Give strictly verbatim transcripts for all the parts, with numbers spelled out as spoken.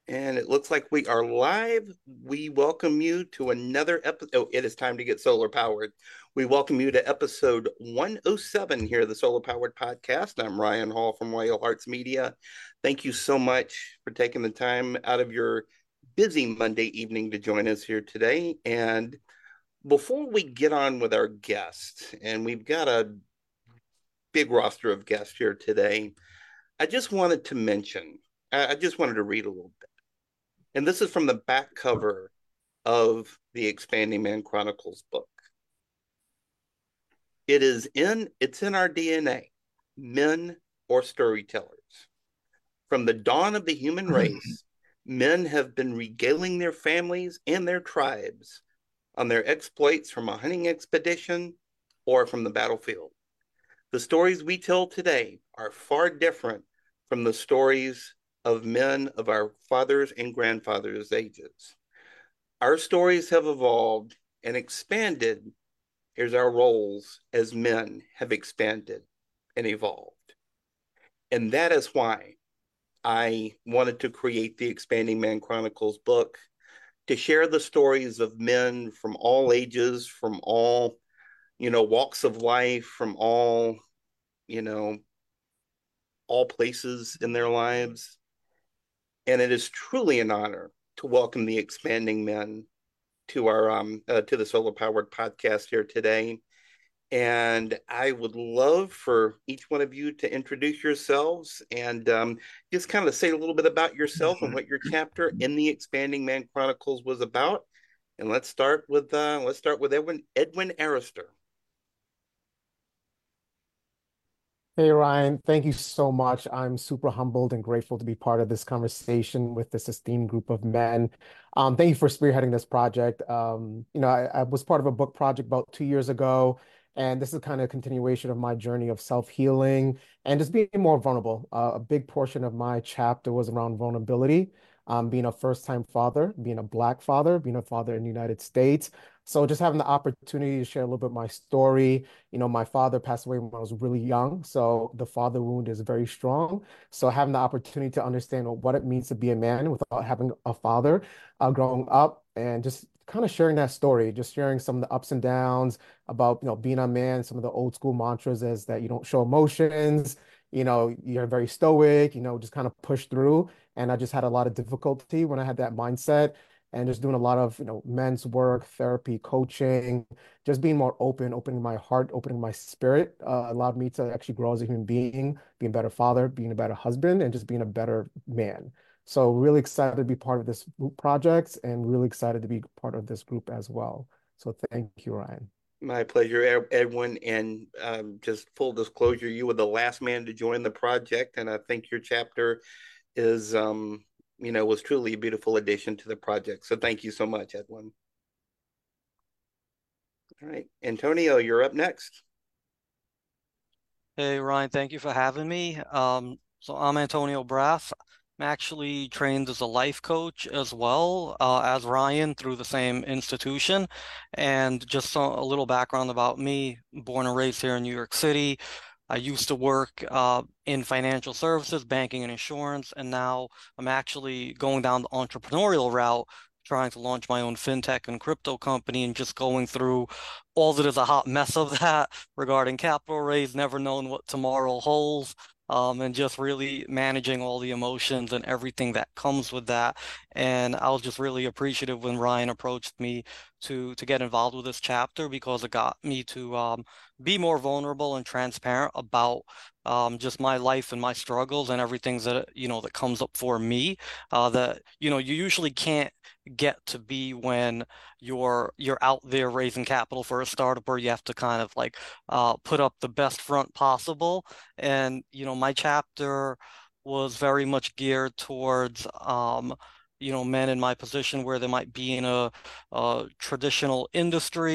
And it looks like we are live. We welcome you to another episode. Oh, it is time to get solar powered. We welcome you to episode one oh seven here of the Solar Powered Podcast. I'm Ryan Hall from Royal Hearts Media. Thank you so much for taking the time out of your busy Monday evening to join us here today. And before we get on with our guests, and we've got a big roster of guests here today, I just wanted to mention, I just wanted to read a little bit. And this is from the back cover of the Expanding Man Chronicles book. It is in it's in our D N A, men or storytellers. From the dawn of the human race, men have been regaling their families and their tribes on their exploits from a hunting expedition or from the battlefield. The stories we tell today are far different from the stories of men of our fathers and grandfathers' ages. Our stories have evolved and expanded as our roles as men have expanded and evolved. And that is why I wanted to create the Expanding Man Chronicles book to share the stories of men from all ages, from all, you know, walks of life, from all, you know, all places in their lives. And it is truly an honor to welcome the Expanding Men to our um uh, to the Solar Powered Podcast here today. And I would love for each one of you to introduce yourselves and um, just kind of say a little bit about yourself and what your chapter in the Expanding Man Chronicles was about. And let's start with uh, let's start with Edwin Edwin Arrester. Hey Ryan, thank you so much. I'm super humbled and grateful to be part of this conversation with this esteemed group of men. Um, thank you for spearheading this project. Um, you know, I, I was part of a book project about two years ago, and this is kind of a continuation of my journey of self-healing and just being more vulnerable. Uh, a big portion of my chapter was around vulnerability, um, being a first-time father, being a Black father, being a father in the United States. So just having the opportunity to share a little bit of my story. You know, my father passed away when I was really young, so the father wound is very strong. So having the opportunity to understand what it means to be a man without having a father uh, growing up, and just kind of sharing that story, just sharing some of the ups and downs about, you know, being a man. Some of the old school mantras is that you don't show emotions, you know, you're very stoic, you know, just kind of push through. And I just had a lot of difficulty when I had that mindset, and just doing a lot of, you know, men's work, therapy, coaching, just being more open, opening my heart, opening my spirit, uh, allowed me to actually grow as a human being, being a better father, being a better husband, and just being a better man. So really excited to be part of this group project and really excited to be part of this group as well. So thank you, Ryan. My pleasure, Edwin. And um, just full disclosure, you were the last man to join the project, and I think your chapter is, um, you know, was truly a beautiful addition to the project. So thank you so much, Edwin. All right, Antonio, you're up next. Hey Ryan, thank you for having me. Um, so I'm Antonio Braff. I'm actually trained as a life coach as well uh, as Ryan through the same institution. And just so, a little background about me, born and raised here in New York City. I used to work uh, in financial services, banking and insurance, and now I'm actually going down the entrepreneurial route, trying to launch my own fintech and crypto company and just going through all that is a hot mess of that regarding capital raise, never knowing what tomorrow holds, um, and just really managing all the emotions and everything that comes with that. And I was just really appreciative when Ryan approached me to to get involved with this chapter because it got me to um, be more vulnerable and transparent about um, just my life and my struggles and everything that you know that comes up for me. Uh, that you know you usually can't get to be when you're you're out there raising capital for a startup where you have to kind of like uh, put up the best front possible. And you know, my chapter was very much geared towards um, you know, men in my position where they might be in a, a traditional industry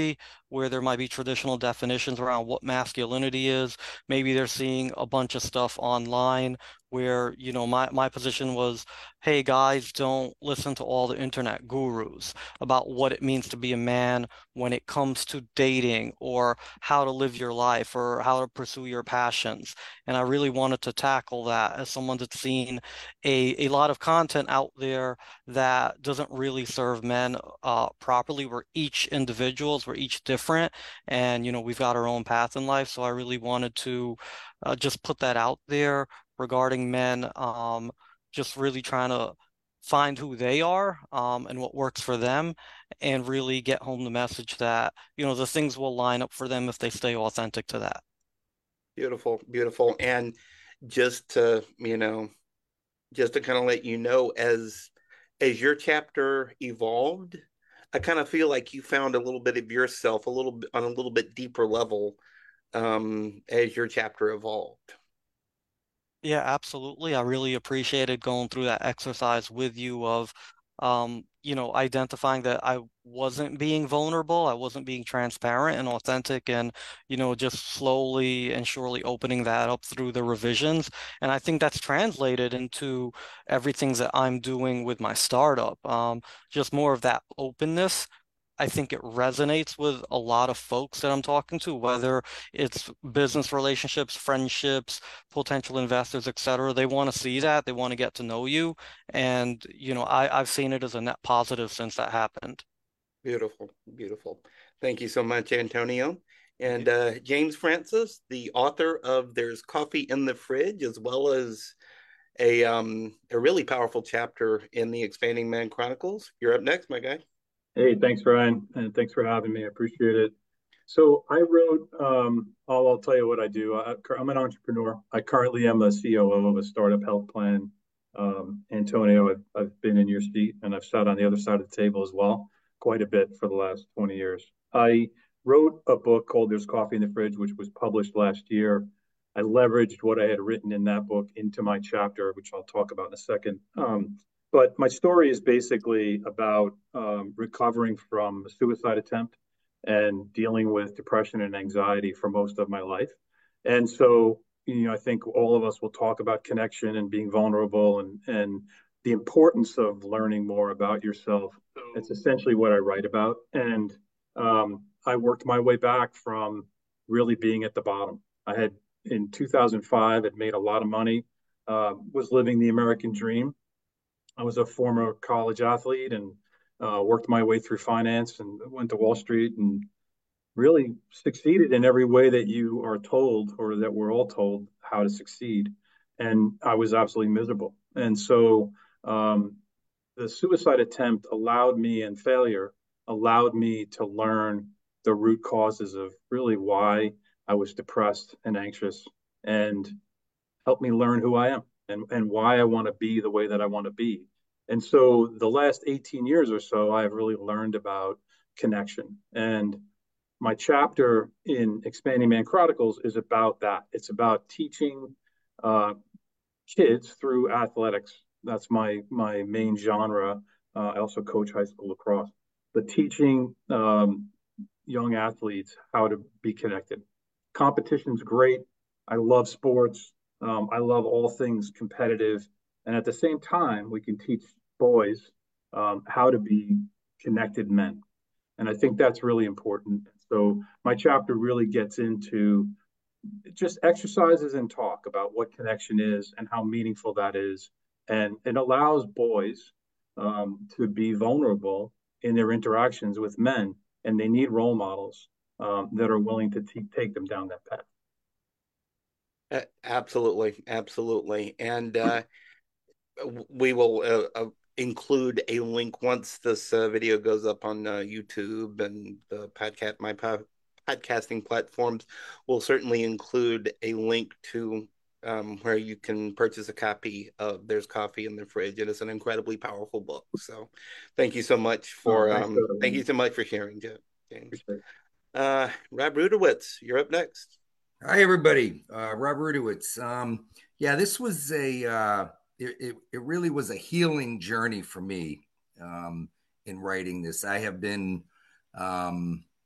where there might be traditional definitions around what masculinity is. Maybe they're seeing a bunch of stuff online where, you know, my, my position was, hey guys, don't listen to all the internet gurus about what it means to be a man when it comes to dating or how to live your life or how to pursue your passions. And I really wanted to tackle that as someone that's seen a, a lot of content out there that doesn't really serve men uh, properly. We're each individuals, we're each different, and you know, we've got our own path in life. So I really wanted to uh, just put that out there regarding men, um, just really trying to find who they are um, and what works for them, and really get home the message that, you know, the things will line up for them if they stay authentic to that. Beautiful, beautiful. And just to, you know, just to kind of let you know, as as your chapter evolved, I kind of feel like you found a little bit of yourself a little bit on a little bit deeper level um, as your chapter evolved. Yeah, absolutely. I really appreciated going through that exercise with you of, um, you know, identifying that I wasn't being vulnerable, I wasn't being transparent and authentic, and, you know, just slowly and surely opening that up through the revisions. And I think that's translated into everything that I'm doing with my startup. Um, just more of that openness. I think it resonates with a lot of folks that I'm talking to, whether it's business relationships, friendships, potential investors, et cetera. They want to see that. They want to get to know you. And, you know, I, I've seen it as a net positive since that happened. Beautiful, beautiful. Thank you so much, Antonio. And uh, James Francis, the author of There's Coffee in the Fridge, as well as a um a really powerful chapter in the Expanding Man Chronicles. You're up next, my guy. Hey, thanks, Ryan, and thanks for having me. I appreciate it. So I wrote, um, I'll, I'll tell you what I do. I, I'm an entrepreneur. I currently am a C O O of a startup health plan. Um, Antonio, I've, I've been in your seat and I've sat on the other side of the table as well, quite a bit for the last twenty years. I wrote a book called There's Coffee in the Fridge, which was published last year. I leveraged what I had written in that book into my chapter, which I'll talk about in a second. Um, but my story is basically about um, recovering from a suicide attempt and dealing with depression and anxiety for most of my life. And so, you know, I think all of us will talk about connection and being vulnerable and and the importance of learning more about yourself. It's essentially what I write about. And um, I worked my way back from really being at the bottom. I had in two thousand five had made a lot of money, uh, was living the American dream. I was a former college athlete and uh, worked my way through finance and went to Wall Street and really succeeded in every way that you are told or that we're all told how to succeed. And I was absolutely miserable. And so um, the suicide attempt allowed me and failure allowed me to learn the root causes of really why I was depressed and anxious and helped me learn who I am and, and why I want to be the way that I want to be. And so the last eighteen years or so, I've really learned about connection. And my chapter in Expanding Man Chronicles is about that. It's about teaching uh, kids through athletics. That's my my main genre. Uh, I also coach high school lacrosse, but teaching um, young athletes how to be connected. Competition's great. I love sports. Um, I love all things competitive, and at the same time, we can teach boys um, how to be connected men. And I think that's really important. So my chapter really gets into just exercises and talk about what connection is and how meaningful that is. And it allows boys um, to be vulnerable in their interactions with men, and they need role models um, that are willing to t- take them down that path. Uh, absolutely, absolutely. And uh, we will uh, uh, include a link once this uh, video goes up on uh, YouTube and the podcast, my po- podcasting platforms. We'll certainly include a link to um, where you can purchase a copy of There's Coffee in the Fridge. And it's an incredibly powerful book. So thank you so much Oh, for thanks, um, Doug. thank you so much for sharing, James. Appreciate it. Uh, Rob Rudowitz, you're up next. Hi, everybody. Uh, Rob Rudowitz. Um, yeah, this was a, uh, it, it, it really was a healing journey for me um, in writing this. I have been um,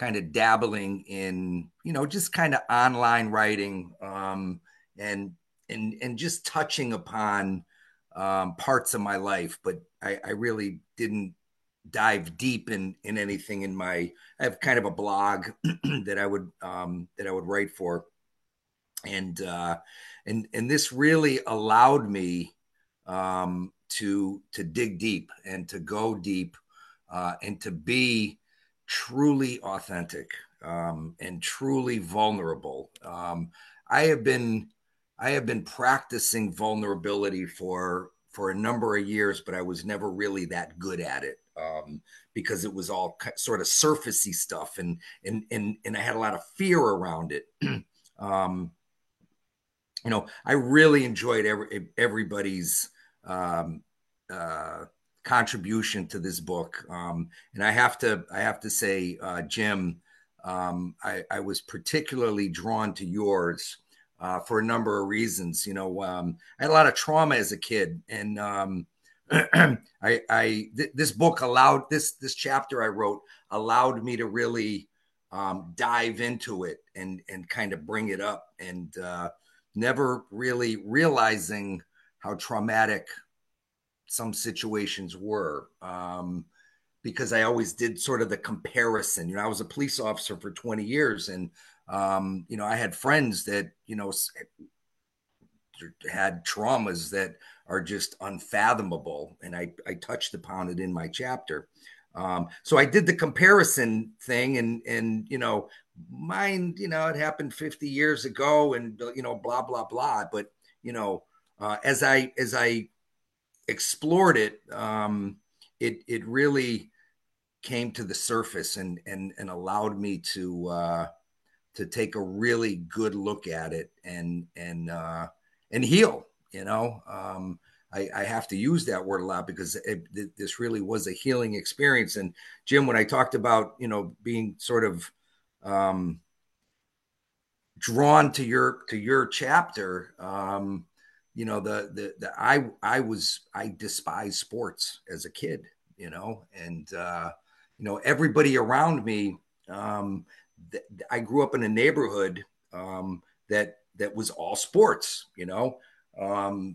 kind of dabbling in, you know, just kind of online writing, um, and and and just touching upon um, parts of my life, but I, I really didn't dive deep in in anything in my. I have kind of a blog that I would um, that I would write for, and uh, and and this really allowed me um, to to dig deep and to go deep uh, and to be truly authentic um, and truly vulnerable. Um, I have been I have been practicing vulnerability for for a number of years, but I was never really that good at it um, because it was all sort of surfacey stuff, and and and and I had a lot of fear around it. um, you know, I really enjoyed every, everybody's um, uh, contribution to this book, um, and I have to I have to say, uh, Jim, um, I, I was particularly drawn to yours uh, for a number of reasons. You know, um, I had a lot of trauma as a kid, and um, I, I th- this book allowed this this chapter I wrote allowed me to really um, dive into it and and kind of bring it up and. Uh, never really realizing how traumatic some situations were um, because I always did sort of the comparison. You know, I was a police officer for twenty years, and, um, you know, I had friends that, you know, had traumas that are just unfathomable. And I, I touched upon it in my chapter. Um, so I did the comparison thing, and, and, you know, mine, you know, it happened fifty years ago, and, you know, blah, blah, blah. But, you know, uh, as I, as I explored it, um, it, it really came to the surface and, and, and allowed me to, uh, to take a really good look at it and, and, uh, and heal, you know, um, I, I have to use that word a lot because it, it, this really was a healing experience. And Jim, when I talked about, you know, being sort of um, drawn to your to your chapter, um, you know, the the the I I was I despised sports as a kid, you know, and uh, you know everybody around me. Um, th- I grew up in a neighborhood um, that that was all sports, you know. Um,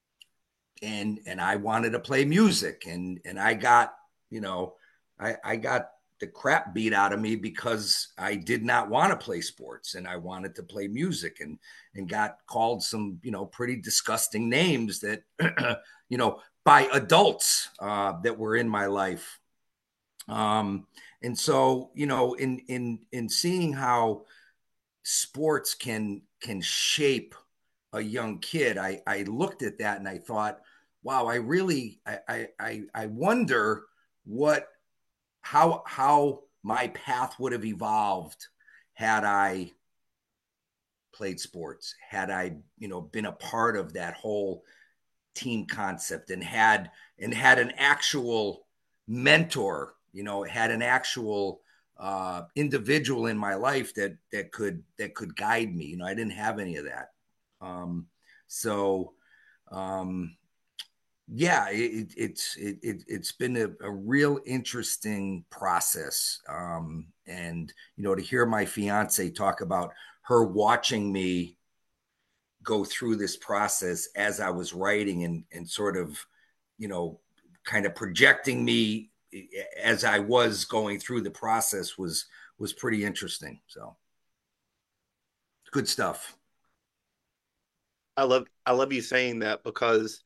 and and I wanted to play music, and and I got you know I I got the crap beat out of me because I did not want to play sports and I wanted to play music, and and got called some you know pretty disgusting names that you know by adults uh, that were in my life. Um, and so you know in in in seeing how sports can can shape a young kid, I I looked at that and I thought, wow, I really I I I wonder what how how my path would have evolved had I played sports, had I you know been a part of that whole team concept, and had and had an actual mentor, you know, had an actual uh, individual in my life that that could that could guide me. You know, I didn't have any of that. Um, so um, yeah, it, it's it, it it's been a, a real interesting process, um, and you know to hear my fiance talk about her watching me go through this process as I was writing, and and sort of you know kind of projecting me as I was going through the process was was pretty interesting. So good stuff. I love I love you saying that because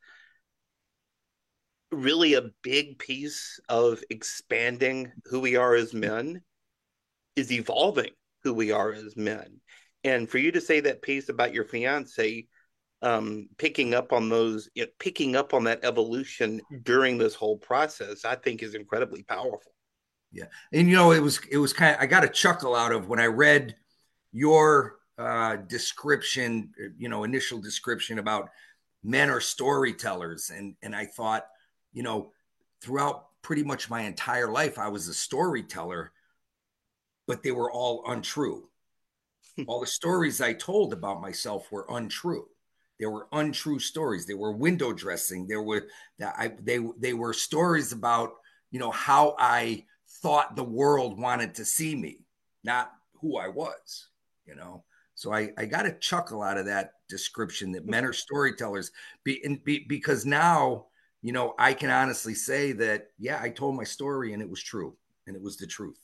really a big piece of expanding who we are as men is evolving who we are as men. And for you to say that piece about your fiance, um, picking up on those, you know, picking up on that evolution during this whole process, I think is incredibly powerful. Yeah, and you know, it was it was kind of I got a chuckle out of when I read your uh, description, you know, initial description about men are storytellers, and and I thought, you know, throughout pretty much my entire life, I was a storyteller, but they were all untrue. All the stories I told about myself were untrue. They were untrue stories. They were window dressing. There were that I they they were stories about you know how I thought the world wanted to see me. not who I was, you know. So I, I got a chuckle out of that description that men are storytellers, be, and be, because now, you know, I can honestly say that, yeah, I told my story and it was true and it was the truth.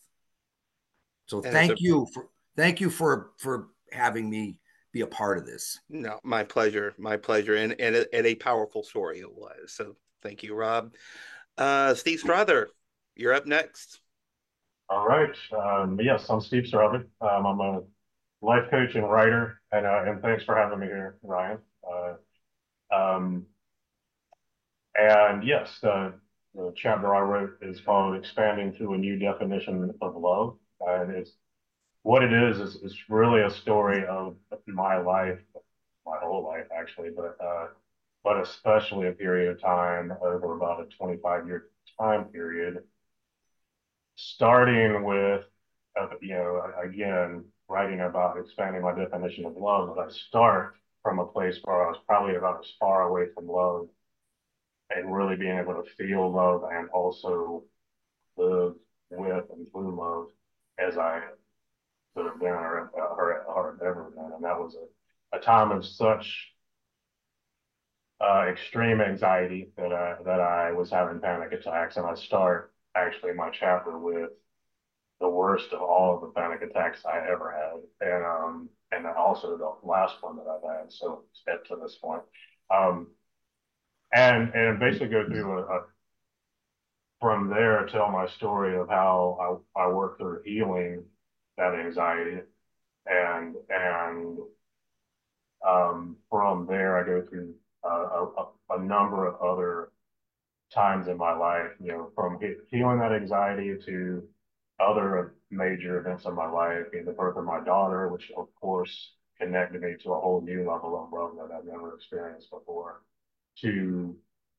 So And it's thank a you for thank you for for having me be a part of this. no, my pleasure, my pleasure, and and, a- and a powerful story it was. So thank you, Rob. Uh, Steve Strother, you're up next. All right. Um, yes, I'm Steve Strother. Um, I'm a life coach and writer, and uh, and thanks for having me here, Ryan. Uh, um, and yes, the, the chapter I wrote is called "Expanding to a New Definition of Love," and it's what it is is it's really a story of my life, my whole life actually, but uh, but especially a period of time over about a twenty-five year time period, starting with, uh, you know, again, writing about expanding my definition of love. But I start from a place where I was probably about as far away from love and really being able to feel love and also live with and through love as I could have been or, or, or ever been. And that was a, a time of such uh, extreme anxiety that I, that I was having panic attacks. And I start actually my chapter with the worst of all of the panic attacks I ever had, and um, and also the last one that I've had. So up to this point, um, and and basically go through a, a from there tell my story of how I I work through healing that anxiety, and and um, from there I go through uh, a, a number of other times in my life, you know, from healing that anxiety to other major events in my life, being the birth of my daughter, which of course connected me to a whole new level of love that I've never experienced before, to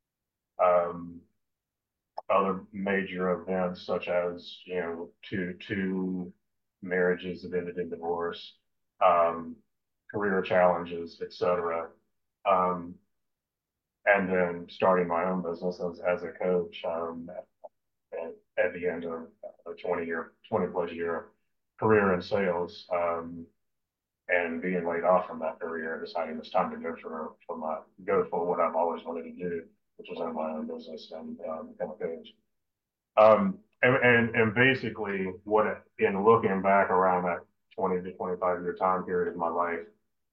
um, other major events such as, you know, two two marriages that ended in divorce, um, career challenges, et cetera. Um, and then starting my own business as, as a coach, um, at, at the end of a twenty year, twenty plus year career in sales, um, and being laid off from that career and deciding it's time to go for, for my, go for what I've always wanted to do, which was own my own business and um, become a coach. Um, and, and, and basically what, it, in looking back around that twenty to twenty-five year time period of my life,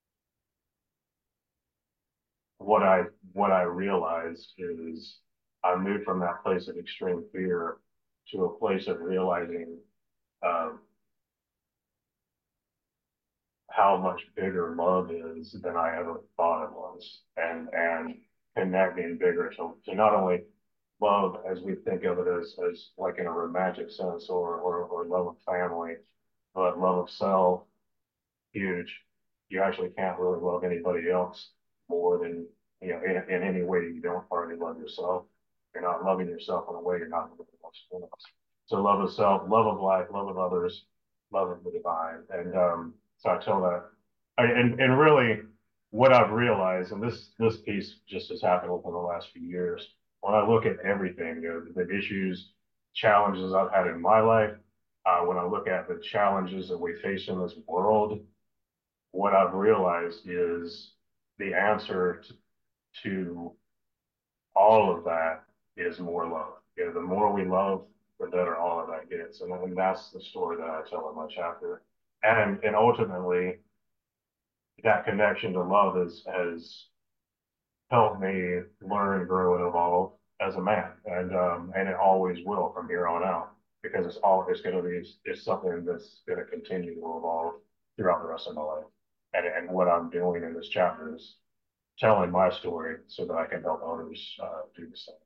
what I, what I realized is I moved from that place of extreme fear to a place of realizing um, how much bigger love is than I ever thought it was, and and connecting bigger to, to not only love as we think of it as, as like in a romantic sense or, or, or love of family, but love of self, huge. You actually can't really love anybody else more than, you know, in, in any way you don't already love yourself. You're not loving yourself in a way you're not loving anyone else. So love of self, love of life, love of others, love of the divine. And um, so I tell that, I, and, and really what I've realized, and this, this piece just has happened within the last few years, when I look at everything, you know, the issues, challenges I've had in my life, uh, when I look at the challenges that we face in this world, what I've realized is the answer to, to all of that is more love. You know, the more we love, the better all of that gets. And, and that's the story that I tell in my chapter. And and ultimately, that connection to love is, has helped me learn, grow, and evolve as a man. And um, and it always will from here on out, because it's all it's going to be it's, it's something that's going to continue to evolve throughout the rest of my life. And and what I'm doing in this chapter is telling my story so that I can help others uh, do the same.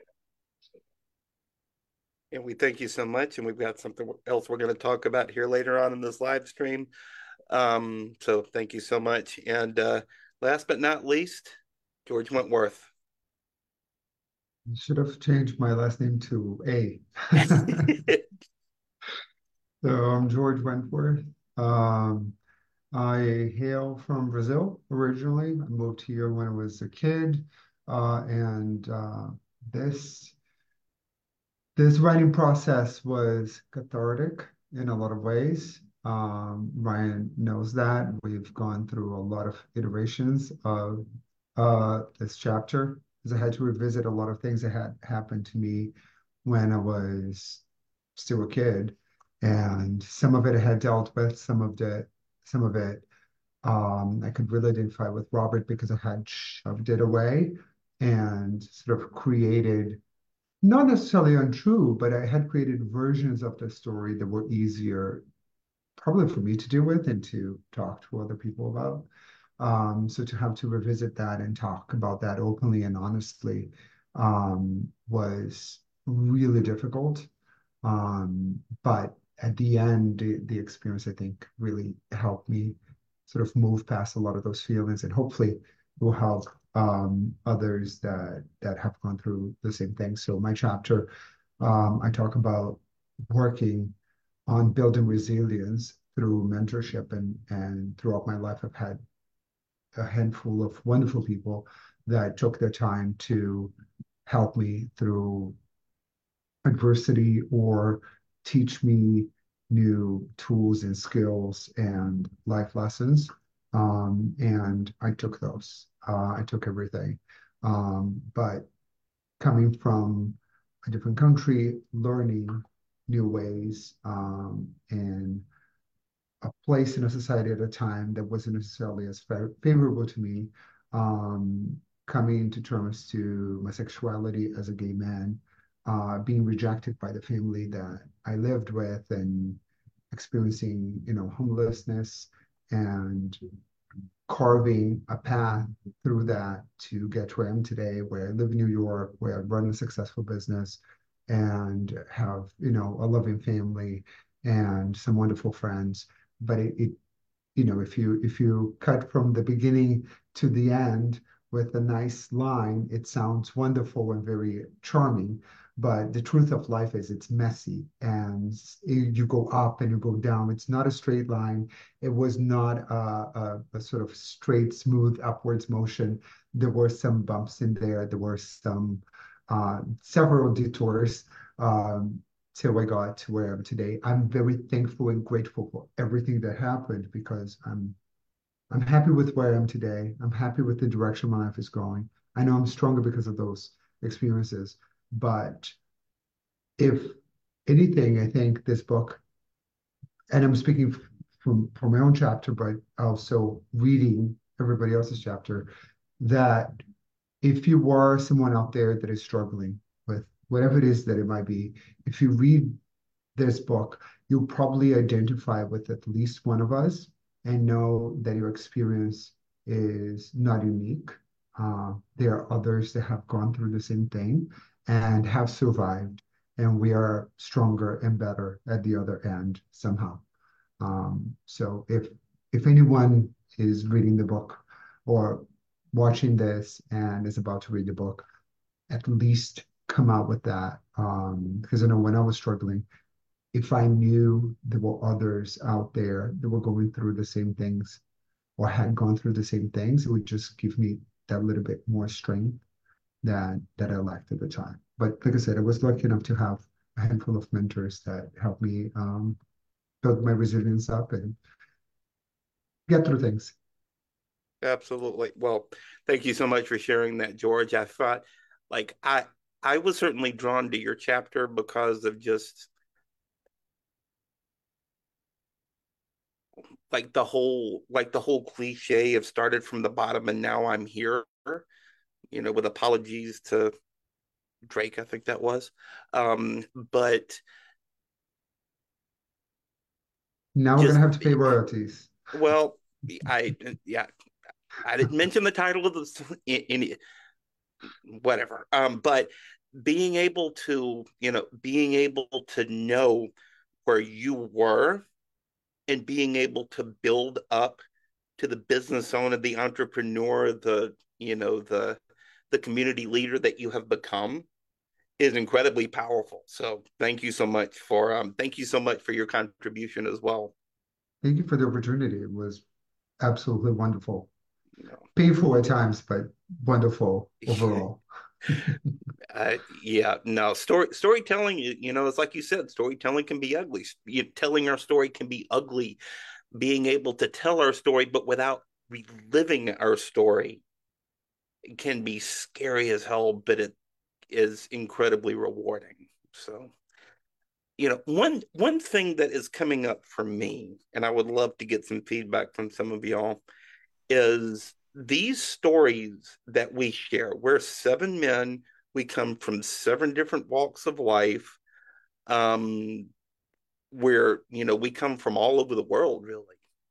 And we thank you so much. And we've got something else we're going to talk about here later on in this live stream. Um, so thank you so much. And uh, last but not least, George Wentworth. I should have changed my last name to A. So I'm George Wentworth. Um, I hail from Brazil originally. I moved here when I was a kid, uh, and uh, this this writing process was cathartic in a lot of ways. Um, Ryan knows that. We've gone through a lot of iterations of uh, this chapter because I had to revisit a lot of things that had happened to me when I was still a kid. And some of it I had dealt with, some of the some of it um, I could really identify with Robert because I had shoved it away and sort of created, not necessarily untrue, but I had created versions of the story that were easier probably for me to deal with and to talk to other people about. Um, so to have to revisit that and talk about that openly and honestly um, was really difficult. Um, but at the end, the, the experience, I think, really helped me sort of move past a lot of those feelings and hopefully will help um, others that that have gone through the same thing. So my chapter, um, I talk about working on building resilience through mentorship and and throughout my life, I've had a handful of wonderful people that took their time to help me through adversity or teach me new tools and skills and life lessons. Um, and I took those. Uh, I took everything. Um, but coming from a different country, learning new ways, um, and a place in a society at a time that wasn't necessarily as fa favorable to me, um, coming to terms to my sexuality as a gay man, uh, being rejected by the family that I lived with, and experiencing, you know, homelessness and carving a path through that to get to where I am today, where I live in New York, where I run a successful business and have, you know, a loving family and some wonderful friends. But it, it you know, if you if you cut from the beginning to the end with a nice line, it sounds wonderful and very charming. But the truth of life is it's messy and you go up and you go down. It's not a straight line. It was not a, a, a sort of straight, smooth upwards motion. There were some bumps in there. There were some uh, several detours. Um, till I got to where I am today. I'm very thankful and grateful for everything that happened because I'm I'm happy with where I am today. I'm happy with the direction my life is going. I know I'm stronger because of those experiences. But if anything, I think this book, and I'm speaking from from my own chapter, but also reading everybody else's chapter, that if you are someone out there that is struggling with whatever it is that it might be, if you read this book, you'll probably identify with at least one of us and know that your experience is not unique. Uh, there are others that have gone through the same thing and have survived, and we are stronger and better at the other end somehow. Um, so if if anyone is reading the book or watching this and is about to read the book, at least come out with that. Um, because I know when I was struggling, if I knew there were others out there that were going through the same things or had gone through the same things, it would just give me that little bit more strength that that I lacked at the time. But like I said, I was lucky enough to have a handful of mentors that helped me um, build my resilience up and get through things. Absolutely. Well, thank you so much for sharing that, George. I thought, like, I I was certainly drawn to your chapter because of just like the whole like the whole cliche of started from the bottom and now I'm here, you know, with apologies to Drake, I think that was. Um, but Now we're just gonna have to pay royalties. well, I yeah, I didn't mention the title of the in, in whatever. Um, but being able to, you know, being able to know where you were and being able to build up to the business owner, the entrepreneur, the, you know, the the community leader that you have become is incredibly powerful. So thank you so much for um thank you so much for your contribution as well. Thank you for the opportunity. It was absolutely wonderful. You know, Painful at times, but wonderful overall. Uh, yeah, no, story storytelling, you, you know, it's like you said, storytelling can be ugly. You, telling our story can be ugly. Being able to tell our story, but without reliving our story, can be scary as hell, but it is incredibly rewarding. So, you know, one one thing that is coming up for me, and I would love to get some feedback from some of y'all, is these stories that we share. We're seven men. We come from seven different walks of life. Um, where, you know, we come from all over the world, really.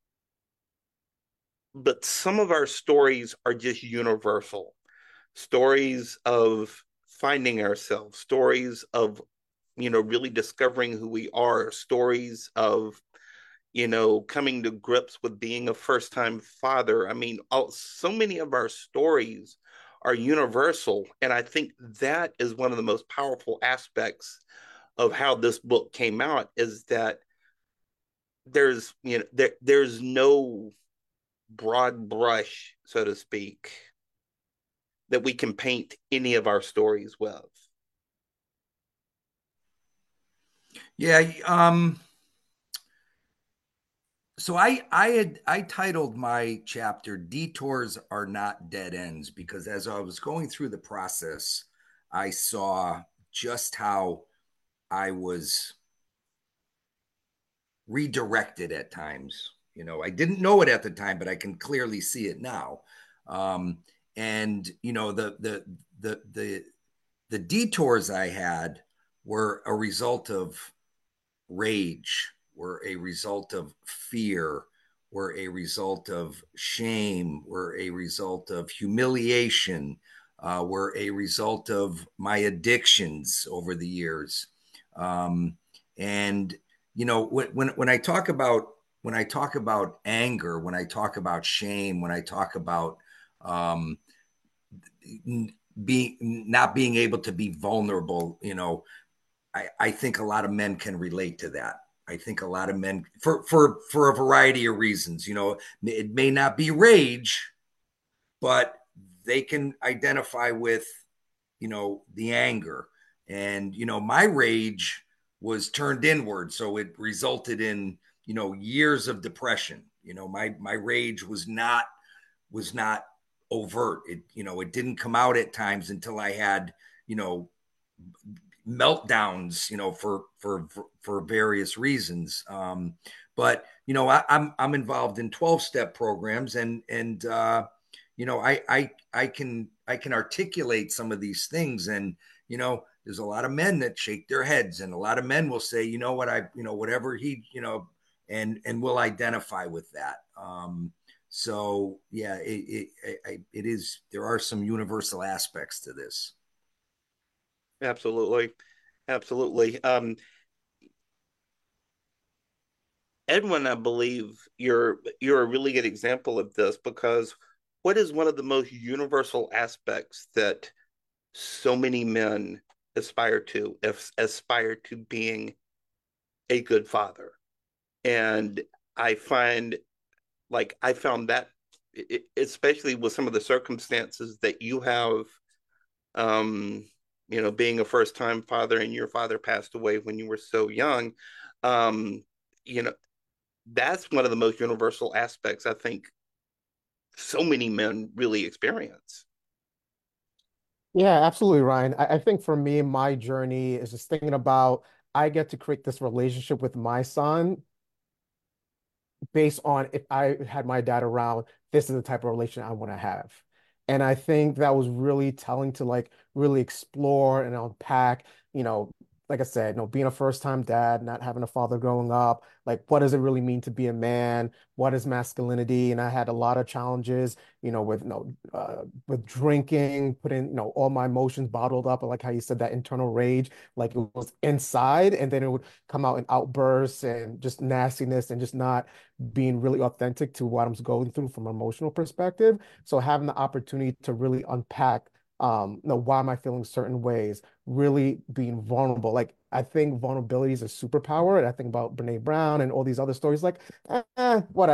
But some of our stories are just universal stories of finding ourselves, stories of, you know, really discovering who we are, stories of, you know, coming to grips with being a first time father. I mean, all, so many of our stories are universal. And I think that is one of the most powerful aspects of how this book came out is that there's, you know, there, there's no broad brush, so to speak, that we can paint any of our stories with. Yeah, um, so I I had I titled my chapter "Detours Are Not Dead Ends" because as I was going through the process, I saw just how I was redirected at times. You know, I didn't know it at the time, but I can clearly see it now. Um, and you know, the the the the the detours I had were a result of rage, were a result of fear, were a result of shame, were a result of humiliation, uh, were a result of my addictions over the years. Um, and you know, when, when when I talk about when I talk about anger, when I talk about shame, when I talk about um, being not being able to be vulnerable, you know, I, I think a lot of men can relate to that. I think a lot of men, for for for a variety of reasons, you know, it may not be rage, but they can identify with, you know, the anger. And you know, my rage was turned inward, so it resulted in, you know, years of depression. You know, my my rage was not was not overt. It, you know, it didn't come out at times until I had, you know, meltdowns, you know, for for for various reasons. Um, but you know, I, I'm I'm involved in twelve step programs, and and uh, you know, I I I can I can articulate some of these things, and you know, there's a lot of men that shake their heads, and a lot of men will say, you know what, I you know whatever he you know, and and will identify with that. Um, so yeah, it, it it is. There are some universal aspects to this. Absolutely. Absolutely. Um, Edwin, I believe you're you're a really good example of this because what is one of the most universal aspects that so many men aspire to, if, aspire to being a good father? And I find like I found that especially with some of the circumstances that you have, um, you know, being a first time father and your father passed away when you were so young, um, you know, that's one of the most universal aspects I think so many men really experience. Yeah, absolutely, Ryan. I, I think for me, my journey is just thinking about I get to create this relationship with my son based on if I had my dad around, this is the type of relation I want to have. And I think that was really telling to like really explore and unpack, you know, like I said, you know, being a first time dad, not having a father growing up, like what does it really mean to be a man? What is masculinity? And I had a lot of challenges, you know, with you know, uh, with drinking, putting, you know, all my emotions bottled up, like how you said that internal rage, like it was inside, and then it would come out in outbursts and just nastiness and just not being really authentic to what I'm going through from an emotional perspective. So having the opportunity to really unpack, um, you know, why am I feeling certain ways, really being vulnerable. Like I think vulnerability is a superpower. And I think about Brene Brown and all these other stories, like, eh, eh, whatever.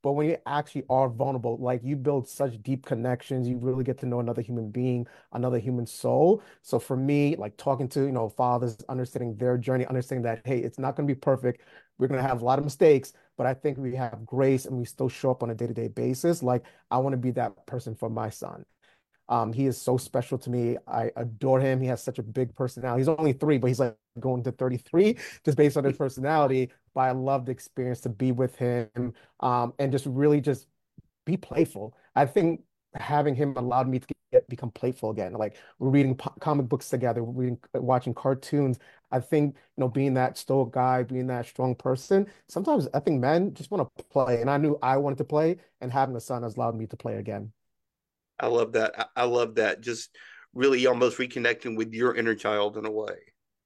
But when you actually are vulnerable, like you build such deep connections, you really get to know another human being, another human soul. So for me, like talking to, you know, fathers, understanding their journey, understanding that, hey, it's not going to be perfect. We're going to have a lot of mistakes, but I think we have grace and we still show up on a day-to-day basis. Like I want to be that person for my son. Um, he is so special to me. I adore him. He has such a big personality. He's only three, but he's like going to thirty-three just based on his personality. But I love the experience to be with him, um, and just really just be playful. I think having him allowed me to get become playful again. Like we're reading po- comic books together, we're reading, watching cartoons. I think, you know, being that stoic guy, being that strong person, sometimes I think men just want to play. And I knew I wanted to play, and having a son has allowed me to play again. I love that. I, I love that. Just really almost reconnecting with your inner child in a way.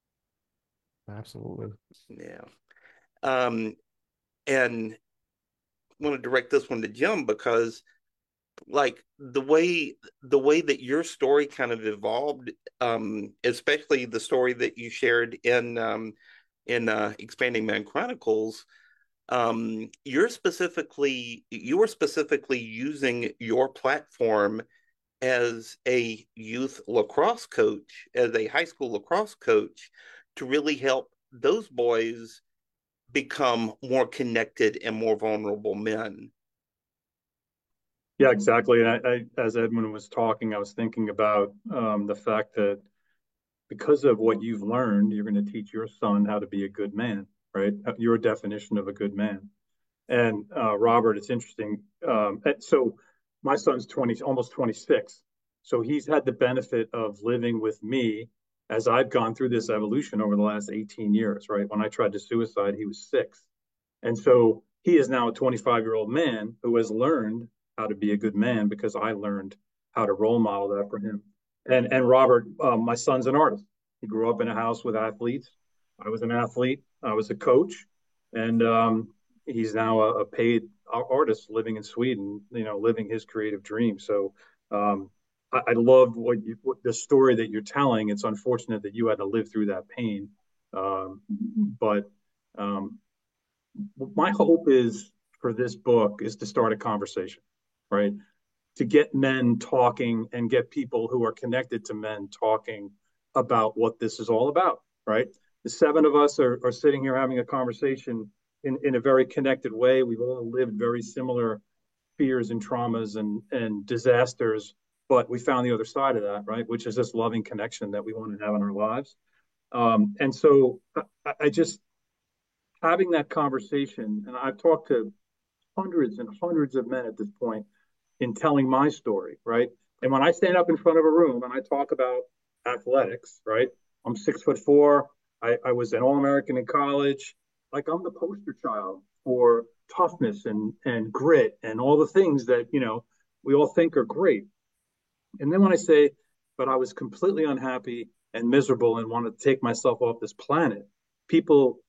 Absolutely. Yeah. Um, and want to direct this one to Jim because like the way the way that your story kind of evolved, um, especially the story that you shared in um in uh Expanding Man Chronicles, um, you're specifically you were specifically using your platform as a youth lacrosse coach, as a high school lacrosse coach, to really help those boys become more connected and more vulnerable men. Yeah, exactly. And I, I, as Edmund was talking, I was thinking about um, the fact that because of what you've learned, you're going to teach your son how to be a good man, right? Your definition of a good man. And uh, Robert, it's interesting. Um, so my son's twenty, almost twenty-six. So he's had the benefit of living with me as I've gone through this evolution over the last eighteen years, right? When I tried to suicide, he was six. And so he is now a twenty-five year old man who has learned how to be a good man because I learned how to role model that for him. And and Robert, um, my son's an artist. He grew up in a house with athletes. I was an athlete. I was a coach, and um, he's now a, a paid artist living in Sweden. You know, living his creative dream. So um, I, I love what you what, the story that you're telling. It's unfortunate that you had to live through that pain, um, but um, my hope is for this book is to start a conversation, right? To get men talking and get people who are connected to men talking about what this is all about, right? The seven of us are, are sitting here having a conversation in, in a very connected way. We've all lived very similar fears and traumas and, and disasters, but we found the other side of that, right? Which is this loving connection that we want to have in our lives. Um, and so I, I just, having that conversation, and I've talked to hundreds and hundreds of men at this point in telling my story, right? And when I stand up in front of a room and I talk about athletics, right? I'm six foot four. I, I was an All-American in college. Like I'm the poster child for toughness and and grit and all the things that, you know, we all think are great. And then when I say, but I was completely unhappy and miserable and wanted to take myself off this planet, people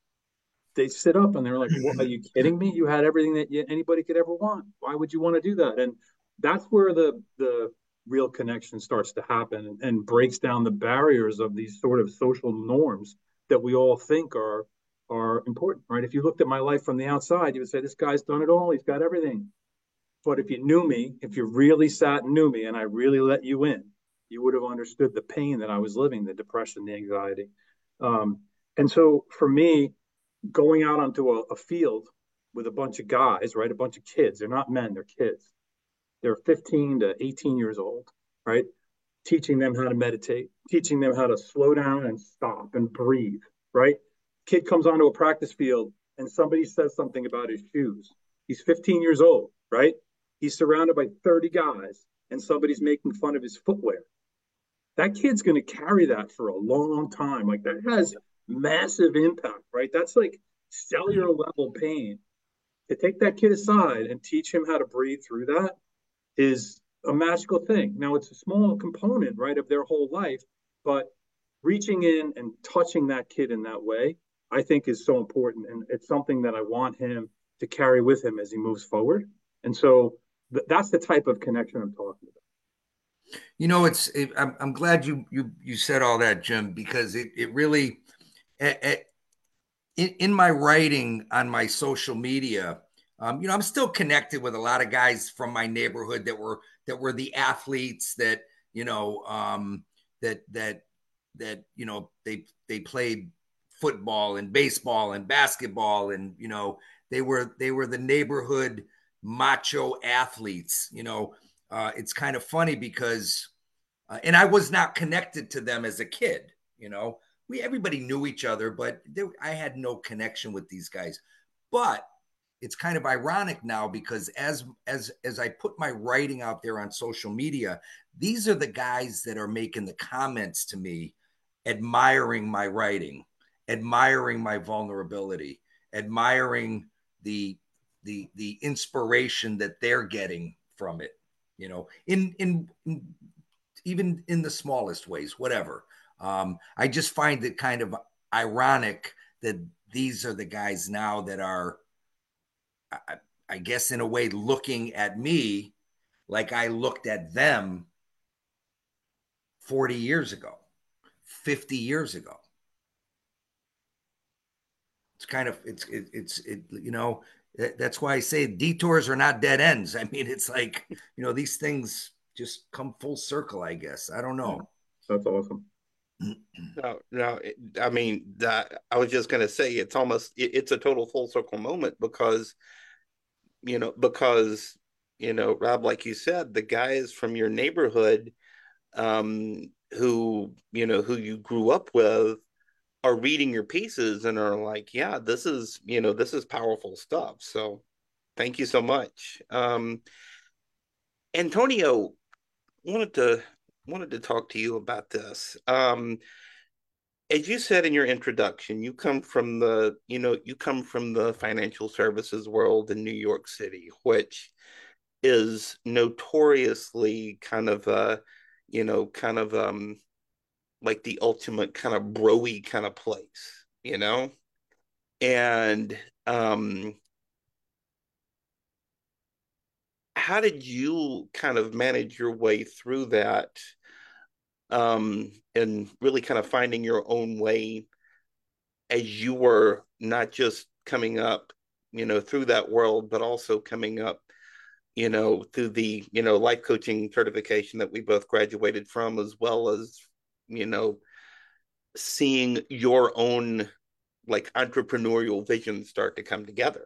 they sit up and they're like, well, are you kidding me? You had everything that you, anybody could ever want. Why would you want to do that? And that's where the the real connection starts to happen and, and breaks down the barriers of these sort of social norms that we all think are are important, right? If you looked at my life from the outside, you would say, this guy's done it all. He's got everything. But if you knew me, if you really sat and knew me and I really let you in, you would have understood the pain that I was living, the depression, the anxiety. Um, and so for me, going out onto a, a field with a bunch of guys, right? A bunch of kids. They're not men, they're kids. They're fifteen to eighteen years old, right? Teaching them how to meditate, teaching them how to slow down and stop and breathe, right? Kid comes onto a practice field and somebody says something about his shoes. He's fifteen years old, right? He's surrounded by thirty guys and somebody's making fun of his footwear. That kid's going to carry that for a long time. Like that has massive impact, right? That's like cellular level pain. To take that kid aside and teach him how to breathe through that is a magical thing. Now, it's a small component, right, of their whole life, but reaching in and touching that kid in that way, I think is so important. And it's something that I want him to carry with him as he moves forward. And so th- that's the type of connection I'm talking about. You know, it's it, I'm, I'm glad you you you said all that, Jim, because it it really it, it, in, in my writing on my social media, Um, you know, I'm still connected with a lot of guys from my neighborhood that were that were the athletes that, you know, um, that that that you know they they played football and baseball and basketball, and you know they were they were the neighborhood macho athletes. You know, uh, it's kind of funny because, uh, and I was not connected to them as a kid. You know, we everybody knew each other, but there, I had no connection with these guys. But it's kind of ironic now because as as as I put my writing out there on social media, these are the guys that are making the comments to me, admiring my writing, admiring my vulnerability, admiring the the the inspiration that they're getting from it, you know, in in, in even in the smallest ways, whatever. Um, I just find it kind of ironic that these are the guys now that are, I, I guess, in a way, looking at me like I looked at them forty years ago, fifty years ago. It's kind of, it's, it, it's, it, you know, that's why I say detours are not dead ends. I mean, it's like, you know, these things just come full circle, I guess. I don't know. That's awesome. No, no, I mean, that I was just going to say it's almost, it, it's a total full circle moment because, you know, because, you know, Rob, like you said, the guys from your neighborhood, um, who, you know, who you grew up with are reading your pieces and are like, yeah, this is, you know, this is powerful stuff. So thank you so much. Um, Antonio, wanted to wanted to talk to you about this. Um, as you said in your introduction, you come from the, you know, you come from the financial services world in New York City, which is notoriously kind of a, you know, kind of um like the ultimate kind of broy kind of place, you know? And um how did you kind of manage your way through that, um and really kind of finding your own way as you were not just coming up, you know, through that world, but also coming up, you know, through the, you know, life coaching certification that we both graduated from, as well as, you know, seeing your own like entrepreneurial vision start to come together.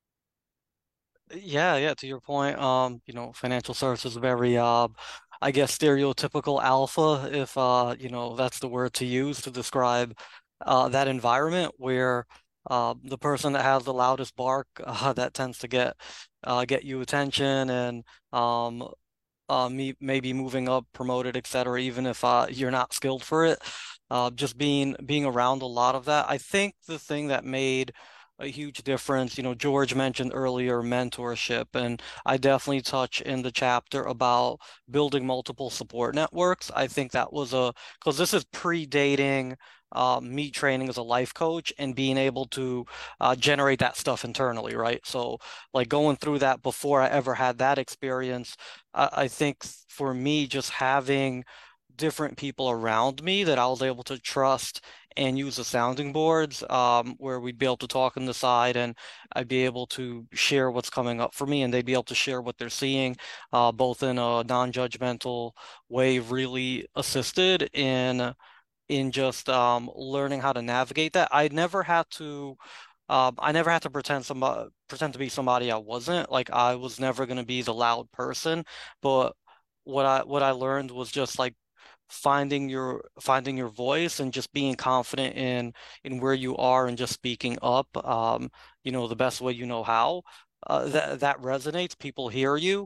Yeah, yeah, to your point, um, you know, financial services is very uh I guess stereotypical alpha, if uh, you know, that's the word to use to describe uh that environment where uh the person that has the loudest bark uh, that tends to get uh get you attention and um uh, me maybe moving up, promoted, et cetera, even if uh, you're not skilled for it. Uh, just being being around a lot of that. I think the thing that made a huge difference, you know, George mentioned earlier mentorship, and I definitely touch in the chapter about building multiple support networks. I think that was a, because this is predating uh, me training as a life coach and being able to uh, generate that stuff internally, right? So, like going through that before I ever had that experience, I, I think for me, just having different people around me that I was able to trust and use the sounding boards, um, where we'd be able to talk on the side and I'd be able to share what's coming up for me and they'd be able to share what they're seeing, uh, both in a non-judgmental way, really assisted in in just um, learning how to navigate that. I never had to um, I never had to pretend somebody pretend to be somebody I wasn't. Like I was never going to be the loud person, but what I what I learned was just like finding your finding your voice and just being confident in in where you are and just speaking up, um, you know, the best way you know how. Uh, that that resonates. People hear you,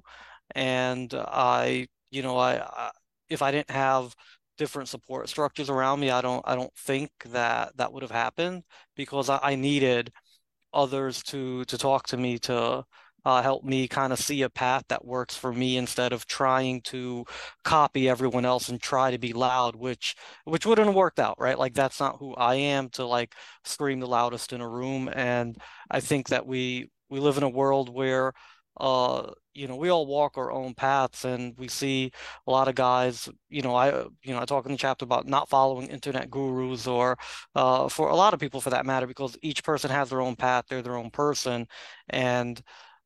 and I, you know, I, I if I didn't have different support structures around me, I don't I don't think that that would have happened because I, I needed others to to talk to me to uh, help me kind of see a path that works for me instead of trying to copy everyone else and try to be loud, which which wouldn't have worked out, right? Like that's not who I am to like scream the loudest in a room. And I think that we we live in a world where uh you know we all walk our own paths and we see a lot of guys, you know I you know I talk in the chapter about not following internet gurus or uh, for a lot of people for that matter, because each person has their own path, they're their own person. And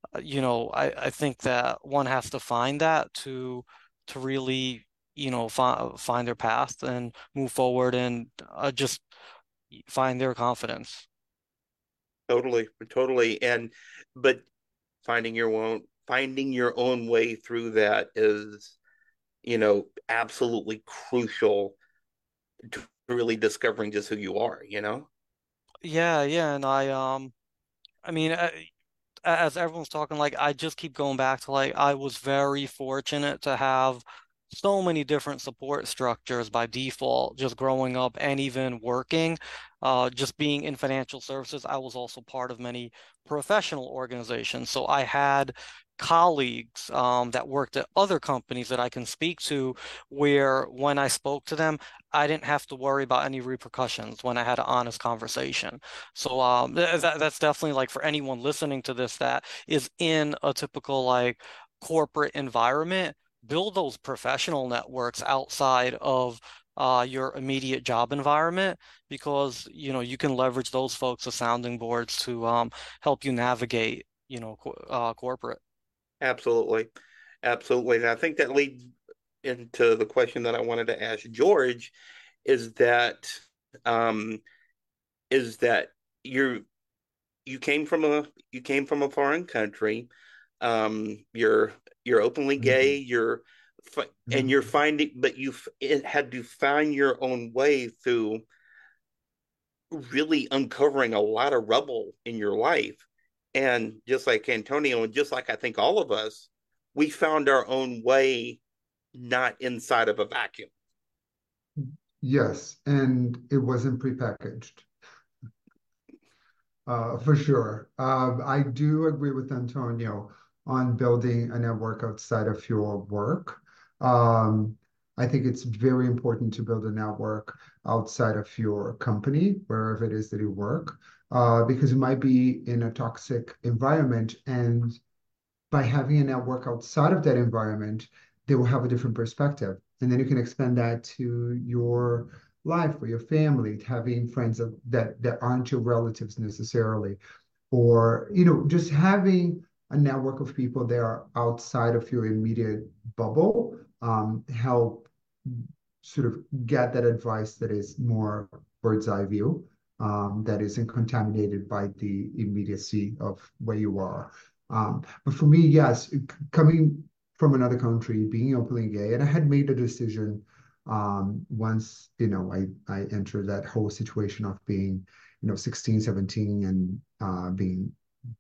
you know, I, I think that one has to find that to to really, you know, fi find their path and move forward and uh, just find their confidence. Totally, totally. And but finding your own finding your own way through that is, you know, absolutely crucial to really discovering just who you are, you know? Yeah, yeah, and I um I mean, uh, as everyone's talking, like I just keep going back to like I was very fortunate to have so many different support structures by default, just growing up and even working. Uh, just being in financial services, I was also part of many professional organizations. So I had colleagues um, that worked at other companies that I can speak to, where when I spoke to them, I didn't have to worry about any repercussions when I had an honest conversation. So um, th that that's definitely like for anyone listening to this that is in a typical like corporate environment, build those professional networks outside of uh, your immediate job environment because you know you can leverage those folks as sounding boards to um, help you navigate you know co uh, corporate. Absolutely. Absolutely. And I think that leads into the question that I wanted to ask George is that um is that you're you came from a you came from a foreign country. Um you're you're openly gay, Mhm. you're and you're Mhm. finding but you've it had to find your own way through really uncovering a lot of rubble in your life. And just like Antonio, and just like I think all of us, we found our own way, not inside of a vacuum. Yes, and it wasn't prepackaged. Uh, for sure. Um, I do agree with Antonio on building a network outside of your work. Um, I think it's very important to build a network outside of your company, wherever it is that you work, uh, because you might be in a toxic environment, and by having a network outside of that environment, they will have a different perspective. And then you can expand that to your life or your family, having friends of, that that aren't your relatives necessarily, or you know, just having a network of people that are outside of your immediate bubble um, help sort of get that advice that is more bird's eye view, um, that isn't contaminated by the immediacy of where you are. Um, but for me, yes, coming from another country, being openly gay, and I had made a decision um, once, you know, I, I entered that whole situation of being, you know, sixteen, seventeen and uh, being,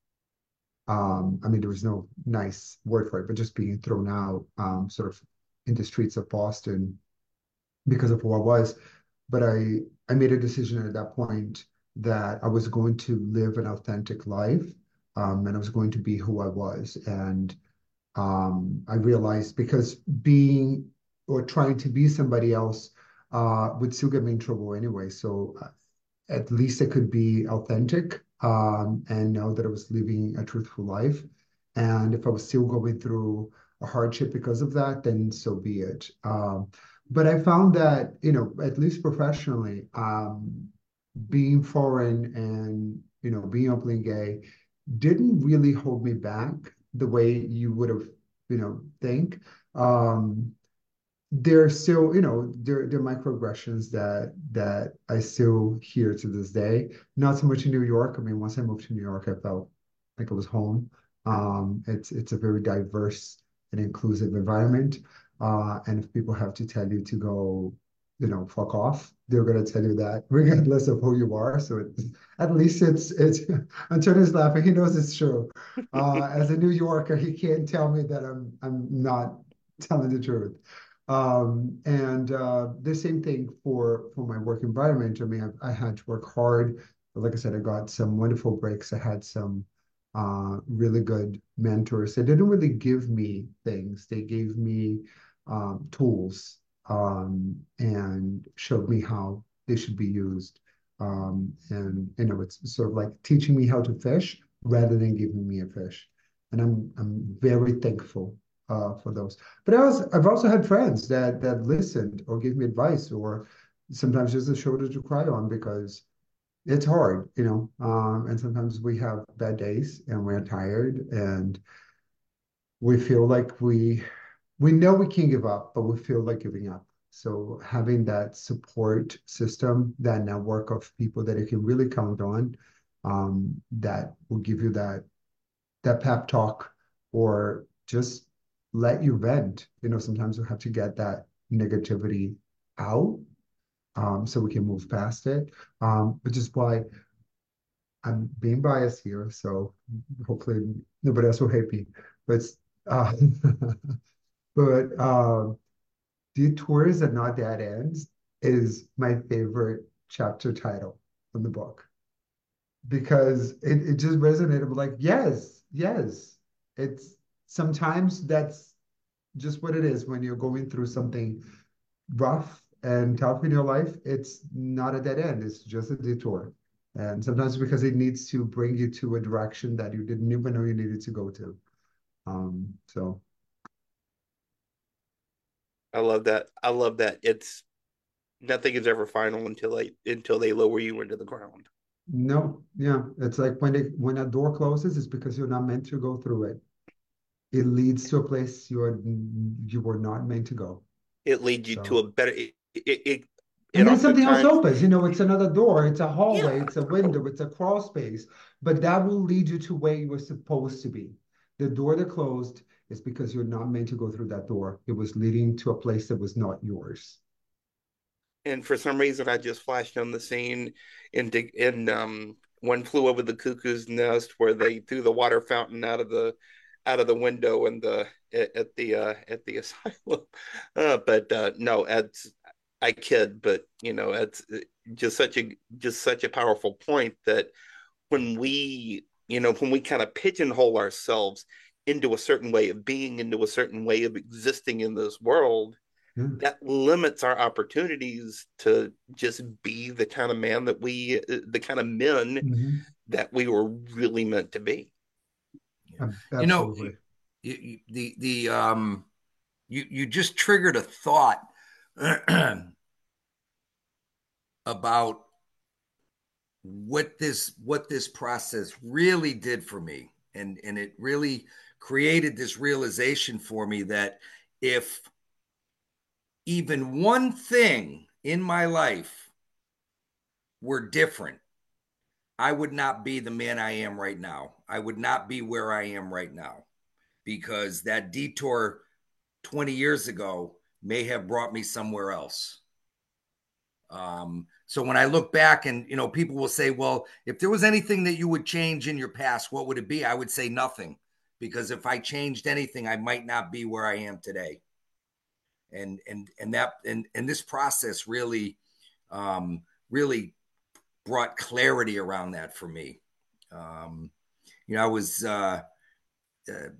um, I mean, there was no nice word for it, but just being thrown out um, sort of in the streets of Boston because of who I was. But I, I made a decision at that point that I was going to live an authentic life, um, and I was going to be who I was. And um, I realized because being or trying to be somebody else uh, would still get me in trouble anyway. So uh, at least I could be authentic um, and know that I was living a truthful life. And if I was still going through a hardship because of that, then so be it. Um, but I found that, you know, at least professionally, um, being foreign and, you know, being openly gay didn't really hold me back the way you would have, you know, think. Um, there still, you know, there there are microaggressions that that I still hear to this day. Not so much in New York. I mean, once I moved to New York, I felt like it was home. Um, it's it's a very diverse and inclusive environment. Uh, and if people have to tell you to go, you know, fuck off, they're gonna tell you that regardless of who you are. So it's, at least it's it's Antonio's laughing. He knows it's true. Uh, as a New Yorker, he can't tell me that I'm I'm not telling the truth. Um, and uh, the same thing for for my work environment. I mean, I, I had to work hard. But like I said, I got some wonderful breaks. I had some uh, really good mentors. They didn't really give me things. They gave me um, tools um, and showed me how they should be used. Um, and you know, it's sort of like teaching me how to fish rather than giving me a fish. And I'm I'm very thankful uh, for those. But I was, I've also had friends that that listened or gave me advice or sometimes just a shoulder to cry on because it's hard, you know, um, and sometimes we have bad days and we're tired and we feel like we we know we can give up, but we feel like giving up. So having that support system, that network of people that you can really count on, um, that will give you that that pep talk or just let you vent. You know, sometimes we have to get that negativity out, um, so we can move past it. Um, which is why I'm being biased here, so hopefully nobody else will hate me. But uh, but uh, Detours and Not Dead Ends is my favorite chapter title in the book because it, it just resonated with like, yes, yes. It's sometimes that's just what it is when you're going through something rough and tough in your life. It's not a dead end, it's just a detour. And sometimes because it needs to bring you to a direction that you didn't even know you needed to go to. Um, so I love that. I love that. It's nothing is ever final until they until they lower you into the ground. no, yeah, it's like when it when a door closes, it's because you're not meant to go through it. It leads to a place you're you were not meant to go. It leads you to So, a better. It it it, and it then something else oftentimes, opens. You know, it's another door, it's a hallway, yeah. it's a window, it's a crawl space, but that will lead you to where you were supposed to be. The door that closed is because you're not meant to go through that door. It was leading to a place that was not yours. And for some reason, I just flashed on the scene in in um One Flew Over the Cuckoo's Nest, where they threw the water fountain out of the out of the window and the at the uh, at the asylum. Uh, but uh, no, it's I kid, but you know, it's just such a just such a powerful point that when we you know when we kind of pigeonhole ourselves into a certain way of being, into a certain way of existing in this world, Yeah. that limits our opportunities to just be the kind of man that we the kind of men Mhm. that we were really meant to be. Ab- You know, Absolutely. you, you, the the um you you just triggered a thought about what this what this process really did for me, and and it really created this realization for me that if even one thing in my life were different, I would not be the man I am right now. I would not be where I am right now because that detour twenty years ago may have brought me somewhere else. Um, so when I look back and, you know, people will say, well, if there was anything that you would change in your past, what would it be? I would say nothing, because if I changed anything, I might not be where I am today. And, and, and that, and, and this process really, um, really brought clarity around that for me. Um, you know, I was, uh, uh,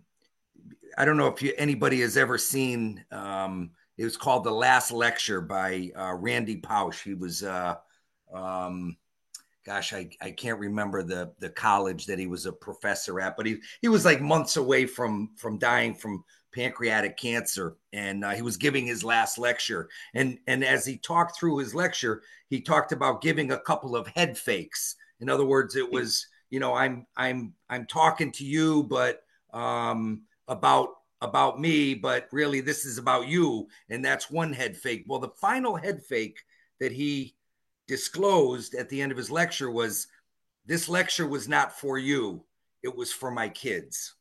I don't know if you, anybody has ever seen, um, it was called The Last Lecture by uh, Randy Pausch. He was, uh, um, gosh, I, I can't remember the the college that he was a professor at, but he he was like months away from from dying from pancreatic cancer, and uh, he was giving his last lecture. And and as he talked through his lecture, he talked about giving a couple of head fakes. In other words, it was, you know, I'm I'm I'm talking to you, but um, about about me, but really this is about you, and that's one head fake. Well, the final head fake that he disclosed at the end of his lecture was, this lecture was not for you, it was for my kids.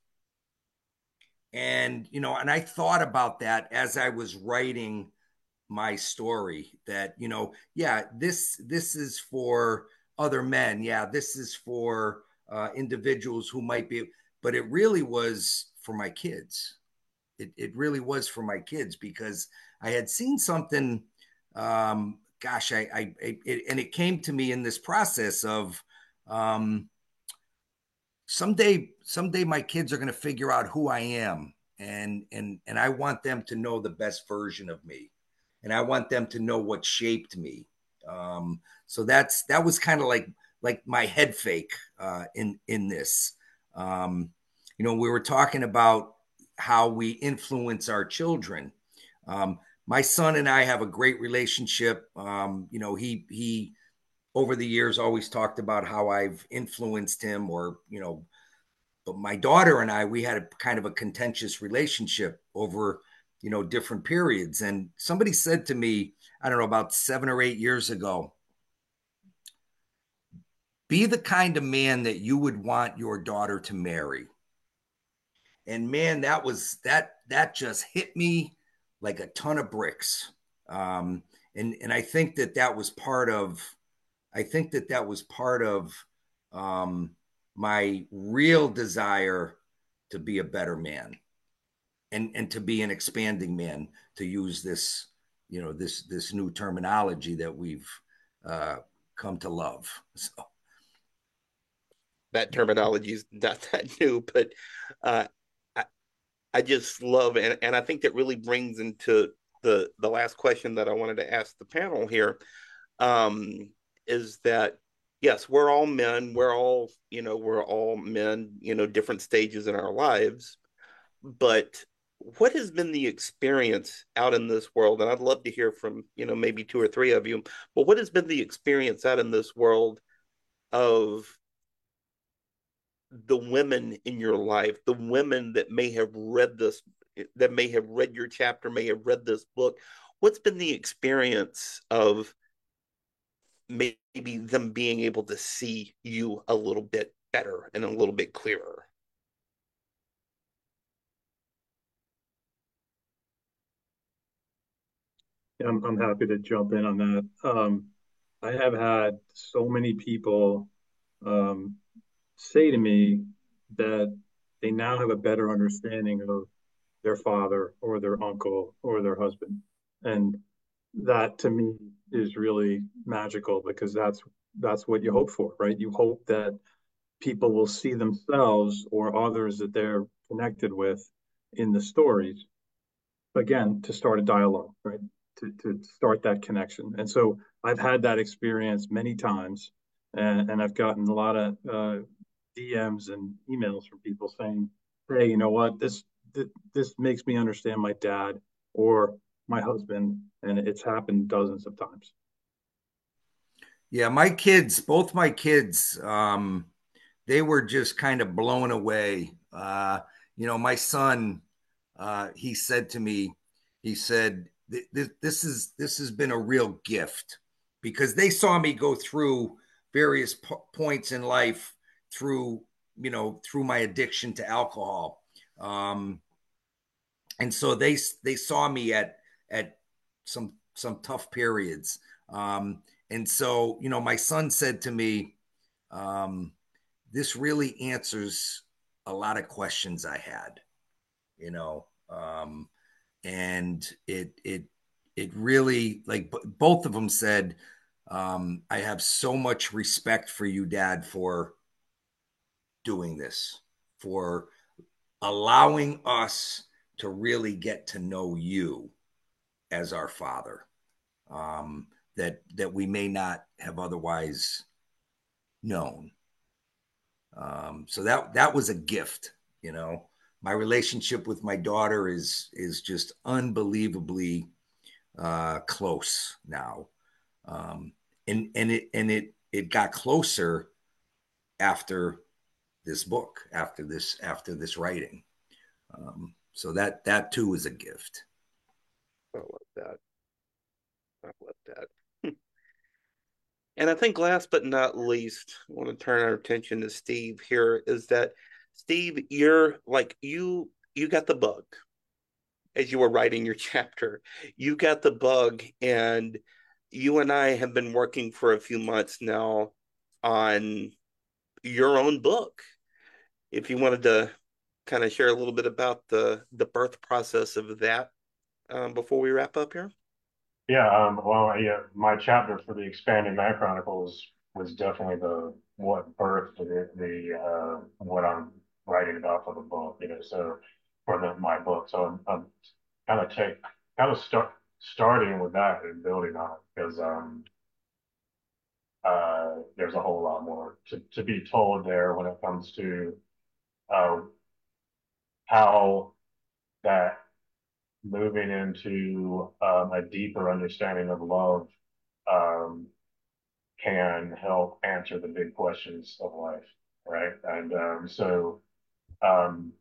And you know, and I thought about that as I was writing my story, that, you know, yeah, this this is for other men, yeah, this is for uh, individuals who might be, but it really was for my kids. It, it really was for my kids, because I had seen something, um, gosh, I, I it, and it came to me in this process of, um, someday, someday my kids are going to figure out who I am, and and and I want them to know the best version of me, and I want them to know what shaped me. Um, so that's that was kind of like like my head fake uh, in in this. Um, you know, we were talking about how we influence our children. Um, my son and I have a great relationship. Um, you know, he he over the years always talked about how I've influenced him, or, you know, but my daughter and I, we had a kind of a contentious relationship over, you know, different periods. And somebody said to me, I don't know, about seven or eight years ago, be the kind of man that you would want your daughter to marry. And man, that was that that just hit me like a ton of bricks. Um, and and I think that that was part of I think that that was part of um, my real desire to be a better man, and and to be an expanding man, to use this, you know, this this new terminology that we've uh, come to love. So That terminology is not that new, but uh, I, I just love, and, and I think that really brings into the the last question that I wanted to ask the panel here, um, is that yes, we're all men, we're all, you know, we're all men, you know, different stages in our lives, but what has been the experience out in this world? And I'd love to hear from, you know, maybe two or three of you, but what has been the experience out in this world of the women in your life, the women that may have read this, that may have read your chapter, may have read this book? What's been the experience of maybe them being able to see you a little bit better and a little bit clearer? I'm, I'm happy to jump in on that. Um, I have had so many people um, say to me that they now have a better understanding of their father or their uncle or their husband. And that to me is really magical, because that's that's what you hope for, right? You hope that people will see themselves or others that they're connected with in the stories, again, to start a dialogue, right? To, to start that connection. And so I've had that experience many times, and, and I've gotten a lot of uh, D Ms and emails from people saying, hey, you know what, this, this, this makes me understand my dad or my husband, and it's happened dozens of times. yeah, my kids, both my kids, um, they were just kind of blown away. Uh, you know, my son, uh, he said to me, he said, this, this is this has been a real gift, because they saw me go through various po- points in life through, you know, through my addiction to alcohol. Um, and so they they saw me at at some some tough periods. Um, and so, you know, my son said to me, um, this really answers a lot of questions I had, you know, um, and it it it really, like, b- both of them said, um, I have so much respect for you, Dad, for doing this, for allowing us to really get to know you as our father, um, that that we may not have otherwise known. Um, so that that was a gift, you know. My relationship with my daughter is is just unbelievably uh, close now, um, and and it and it it got closer after this book, after this after this writing. Um, so that that too is a gift. I love that. I love that. And I think last but not least, I want to turn our attention to Steve here, is that Steve, you're like you you got the bug as you were writing your chapter. You got the bug, and you and I have been working for a few months now on your own book. If you wanted to kind of share a little bit about the the birth process of that, um, before we wrap up here. Yeah, um, well, yeah, my chapter for the Expanding Man Chronicles was definitely the what birthed the, the uh, what I'm writing about for the book, you know, so for the, my book. So I'm, I'm kind of take kind of start starting with that and building on it, because um, uh, there's a whole lot more to, to be told there when it comes to uh, how that moving into um, a deeper understanding of love um, can help answer the big questions of life, right? And um, so, um,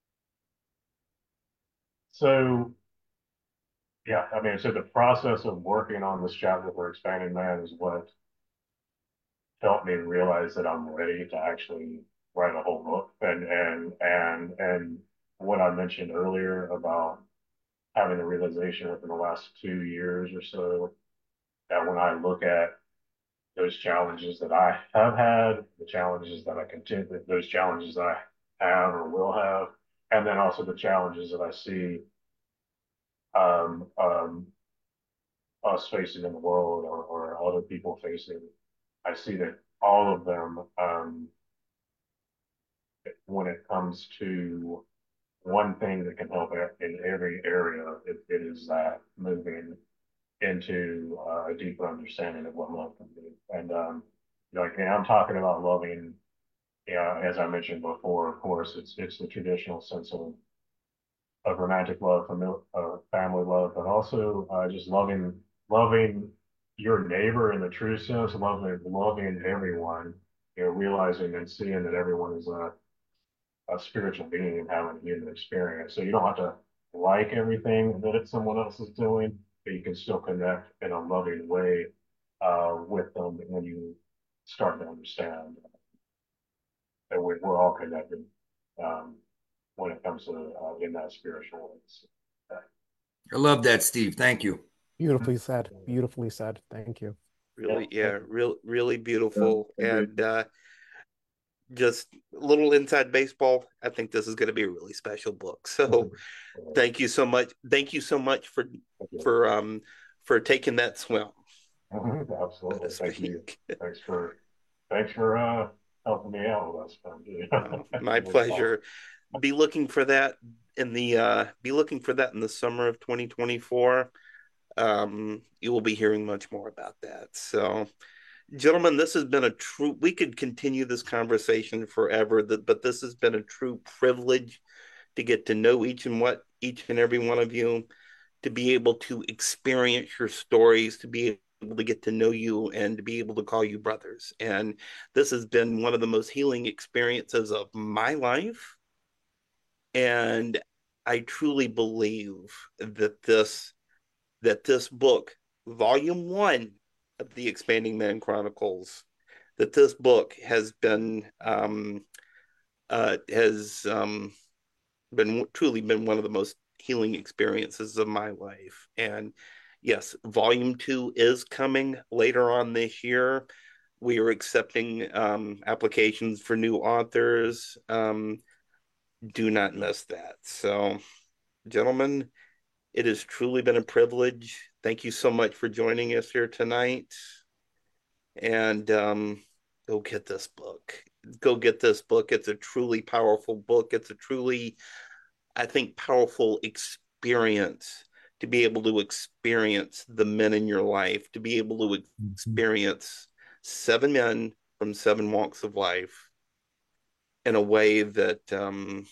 so yeah, I mean, so the process of working on this chapter for Expanding Man is what helped me realize that I'm ready to actually write a whole book. And and and and what I mentioned earlier about having the realization within the last two years or so that when I look at those challenges that I have had, the challenges that I continue, those challenges that I have or will have, and then also the challenges that I see um, um, us facing in the world or, or other people facing. I see that all of them, um, when it comes to one thing that can help in every area, it, it is that moving into uh, a deeper understanding of what love can be. And um, like, and I'm talking about loving, yeah, as I mentioned before, of course, it's it's the traditional sense of of romantic love, family, uh, family love, but also uh, just loving loving your neighbor in the true sense, loving loving everyone, you know, realizing and seeing that everyone is a, a spiritual being and having a human experience. So you don't have to like everything that someone else is doing, but you can still connect in a loving way uh, with them when you start to understand that we're, we're all connected. Um, when it comes to uh, in that spiritual ways. I love that, Steve. Thank you. Beautifully said. Beautifully said. Thank you. Really, Yeah. yeah, real, really beautiful. Yeah, agreed. And uh, just a little inside baseball. I think this is going to be a really special book. So thank you so much. Thank you so much for for um for taking that swim. Absolutely. So to Thank you. speak. Thanks for thanks for uh, helping me out with that stuff. My pleasure. Be looking for that in the uh be looking for that in the summer of twenty twenty-four. Um, you will be hearing much more about that. So, gentlemen, this has been a true, we could continue this conversation forever, but this has been a true privilege to get to know each and what each and every one of you, to be able to experience your stories, to be able to get to know you, and to be able to call you brothers. And this has been one of the most healing experiences of my life. And I truly believe that this that this book, volume one of the Expanding Man Chronicles, that this book has been um, uh, has um, been truly been one of the most healing experiences of my life. And yes, volume two is coming later on this year. We are accepting um, applications for new authors. Um, do not miss that. So, gentlemen, it has truly been a privilege. Thank you so much for joining us here tonight. And um, go get this book. Go get this book. It's a truly powerful book. It's a truly, I think, powerful experience to be able to experience the men in your life, to be able to experience seven men from seven walks of life in a way that um,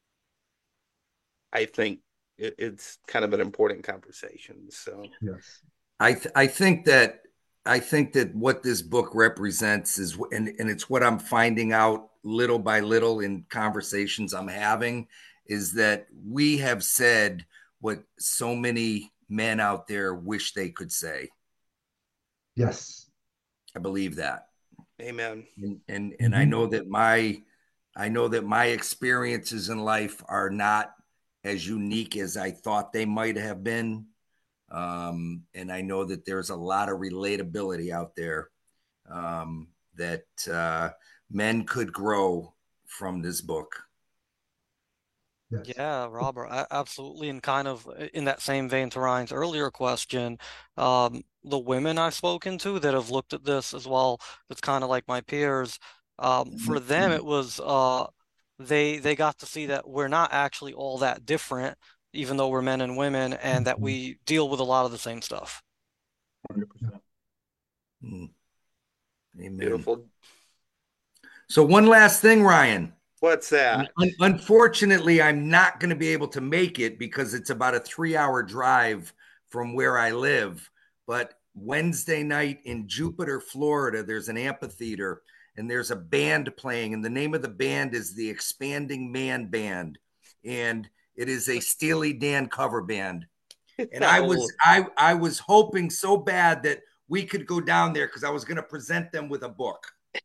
I think it, it's kind of an important conversation. So Yes. I th- I think that I think that what this book represents is, and, and it's what I'm finding out little by little in conversations I'm having, is that we have said what so many men out there wish they could say. Yes. I believe that. Amen. And and, and I know that my I know that my experiences in life are not as unique as I thought they might have been. Um, and I know that there's a lot of relatability out there um, that uh, men could grow from this book. Yes. Yeah, Robert, I, absolutely. And kind of in that same vein to Ryan's earlier question, um, the women I've spoken to that have looked at this as well, it's kind of like my peers. Um, for them, it was uh, they they got to see that we're not actually all that different, even though we're men and women, and that we deal with a lot of the same stuff. one hundred percent. Mm. Amen. Beautiful. So one last thing, Ryan. What's that? Un- unfortunately, I'm not going to be able to make it because it's about a three-hour drive from where I live. But Wednesday night in Jupiter, Florida. There's an amphitheater and there's a band playing, and the name of the band is the Expanding Man Band, and it is a Steely Dan cover band. And I was I I was hoping so bad that we could go down there because I was going to present them with a book.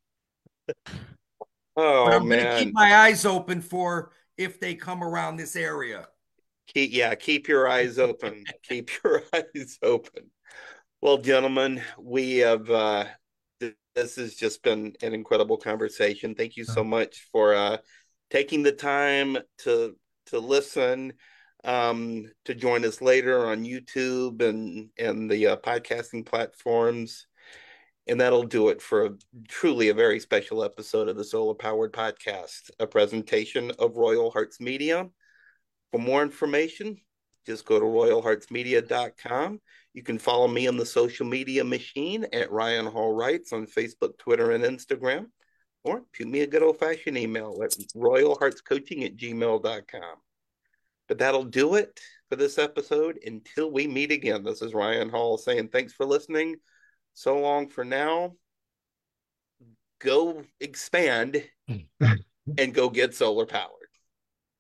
Oh, but I'm man. going to keep my eyes open for if they come around this area. Keep, yeah, keep your eyes open. Keep your eyes open. Well, gentlemen, we have, uh, th- this has just been an incredible conversation. Thank you so much for uh, taking the time to to listen, um, to join us later on YouTube and, and the uh, podcasting platforms. And that'll do it for a, truly a very special episode of the Solar Powered Podcast, a presentation of Royal Hearts Media. For more information, just go to royal hearts media dot com. You can follow me on the social media machine at Ryan Hall Writes on Facebook, Twitter, and Instagram, or shoot me a good old-fashioned email at royal hearts coaching at gmail dot com. But that'll do it for this episode. Until we meet again, this is Ryan Hall saying thanks for listening. So long for now. Go expand and go get solar powered.